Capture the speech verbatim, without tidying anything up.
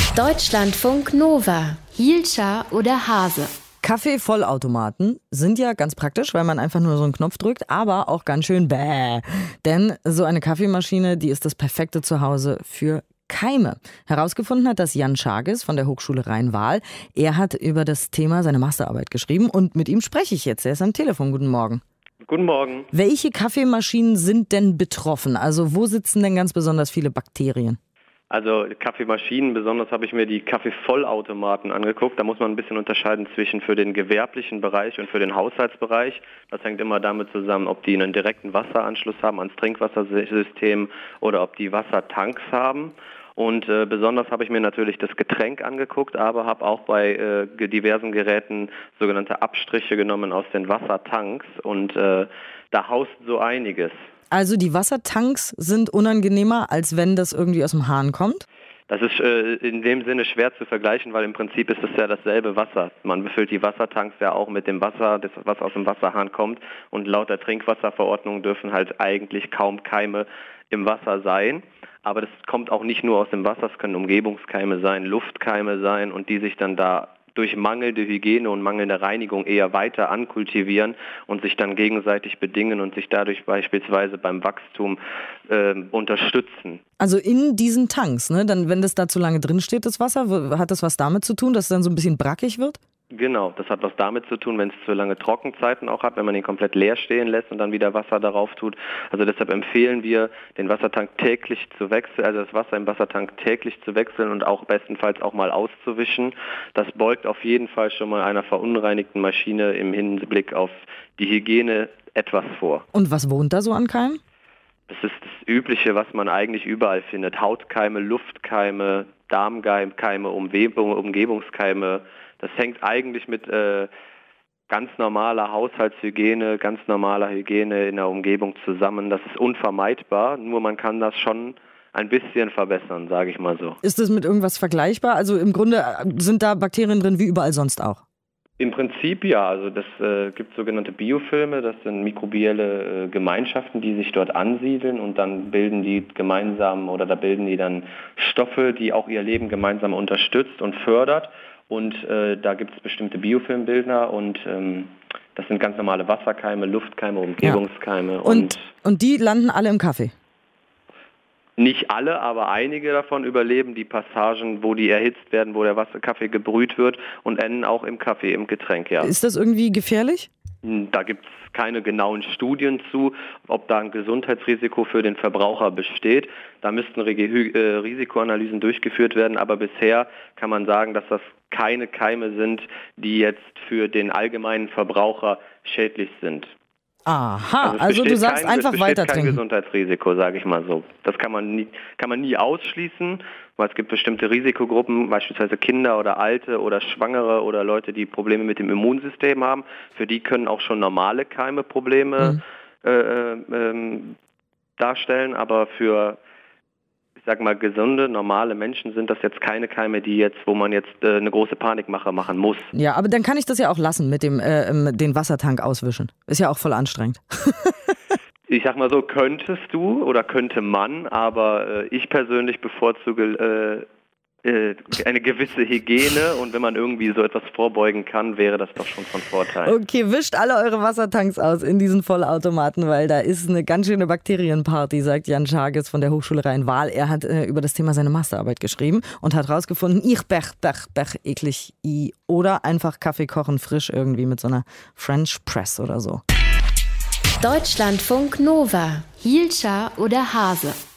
Deutschlandfunk Nova. Hielscher oder Hase? Kaffeevollautomaten sind ja ganz praktisch, weil man einfach nur so einen Knopf drückt, aber auch ganz schön bäh. Denn so eine Kaffeemaschine, die ist das perfekte Zuhause für Keime. Herausgefunden hat das Jan Scharges von der Hochschule Rhein-Waal. Er hat über das Thema seine Masterarbeit geschrieben und mit ihm spreche ich jetzt. Er ist am Telefon. Guten Morgen. Guten Morgen. Welche Kaffeemaschinen sind denn betroffen? Also wo sitzen denn ganz besonders viele Bakterien? Also Kaffeemaschinen, besonders habe ich mir die Kaffeevollautomaten angeguckt. Da muss man ein bisschen unterscheiden zwischen für den gewerblichen Bereich und für den Haushaltsbereich. Das hängt immer damit zusammen, ob die einen direkten Wasseranschluss haben ans Trinkwassersystem oder ob die Wassertanks haben. Und äh, besonders habe ich mir natürlich das Getränk angeguckt, aber habe auch bei äh, diversen Geräten sogenannte Abstriche genommen aus den Wassertanks. Und äh, da haust so einiges. Also die Wassertanks sind unangenehmer, als wenn das irgendwie aus dem Hahn kommt? Das ist äh, in dem Sinne schwer zu vergleichen, weil im Prinzip ist es ja dasselbe Wasser. Man befüllt die Wassertanks ja auch mit dem Wasser, das was aus dem Wasserhahn kommt. Und laut der Trinkwasserverordnung dürfen halt eigentlich kaum Keime im Wasser sein. Aber das kommt auch nicht nur aus dem Wasser, es können Umgebungskeime sein, Luftkeime sein und die sich dann da durch mangelnde Hygiene und mangelnde Reinigung eher weiter ankultivieren und sich dann gegenseitig bedingen und sich dadurch beispielsweise beim Wachstum äh, unterstützen. Also in diesen Tanks, ne? Dann, wenn das da zu lange drin steht, das Wasser, hat das was damit zu tun, dass es dann so ein bisschen brackig wird? Genau, das hat was damit zu tun, wenn es zu lange Trockenzeiten auch hat, wenn man ihn komplett leer stehen lässt und dann wieder Wasser darauf tut. Also deshalb empfehlen wir, den Wassertank täglich zu wechseln, also das Wasser im Wassertank täglich zu wechseln und auch bestenfalls auch mal auszuwischen. Das beugt auf jeden Fall schon mal einer verunreinigten Maschine im Hinblick auf die Hygiene etwas vor. Und was wohnt da so an Keimen? Das ist das Übliche, was man eigentlich überall findet. Hautkeime, Luftkeime, Darmkeime, Umgebung, Umgebungskeime. Das hängt eigentlich mit äh, ganz normaler Haushaltshygiene, ganz normaler Hygiene in der Umgebung zusammen. Das ist unvermeidbar, nur man kann das schon ein bisschen verbessern, sage ich mal so. Ist das mit irgendwas vergleichbar? Also im Grunde sind da Bakterien drin wie überall sonst auch? Im Prinzip ja, also das äh, gibt sogenannte Biofilme, das sind mikrobielle äh, Gemeinschaften, die sich dort ansiedeln und dann bilden die gemeinsam oder da bilden die dann Stoffe, die auch ihr Leben gemeinsam unterstützt und fördert. Und äh, da gibt es bestimmte Biofilmbildner und ähm, das sind ganz normale Wasserkeime, Luftkeime, Umgebungskeime. Ja. Und, und, und die landen alle im Kaffee? Nicht alle, aber einige davon überleben die Passagen, wo die erhitzt werden, wo der Wasser, Kaffee gebrüht wird und enden auch im Kaffee, im Getränk, ja. Ist das irgendwie gefährlich? Da gibt es keine genauen Studien zu, ob da ein Gesundheitsrisiko für den Verbraucher besteht. Da müssten Risikoanalysen durchgeführt werden, aber bisher kann man sagen, dass das keine Keime sind, die jetzt für den allgemeinen Verbraucher schädlich sind. Aha, also, also du sagst kein, einfach weiter trinken. Kein Gesundheitsrisiko, sage ich mal so. Das kann man nie, kann man nie ausschließen, weil es gibt bestimmte Risikogruppen, beispielsweise Kinder oder Alte oder Schwangere oder Leute, die Probleme mit dem Immunsystem haben. Für die können auch schon normale Keime Probleme mhm. äh, äh, darstellen, aber für ich sag mal, gesunde, normale Menschen sind das jetzt keine Keime, die jetzt, wo man jetzt äh, eine große Panikmache machen muss. Ja, aber dann kann ich das ja auch lassen mit dem äh, den Wassertank auswischen. Ist ja auch voll anstrengend. Ich sag mal so, könntest du oder könnte man, aber äh, ich persönlich bevorzuge äh, äh, eine gewisse Hygiene und wenn man irgendwie so etwas vorbeugen kann, wäre das doch schon von Vorteil. Okay, wischt alle eure Wassertanks aus in diesen Vollautomaten, weil da ist eine ganz schöne Bakterienparty, sagt Jan Scharges von der Hochschule Rhein-Waal. Er hat äh, über das Thema seine Masterarbeit geschrieben und hat rausgefunden, ich bech, bech, bech, eklig, i. Oder einfach Kaffee kochen frisch irgendwie mit so einer French Press oder so. Deutschlandfunk Nova. Hielscher oder Hase?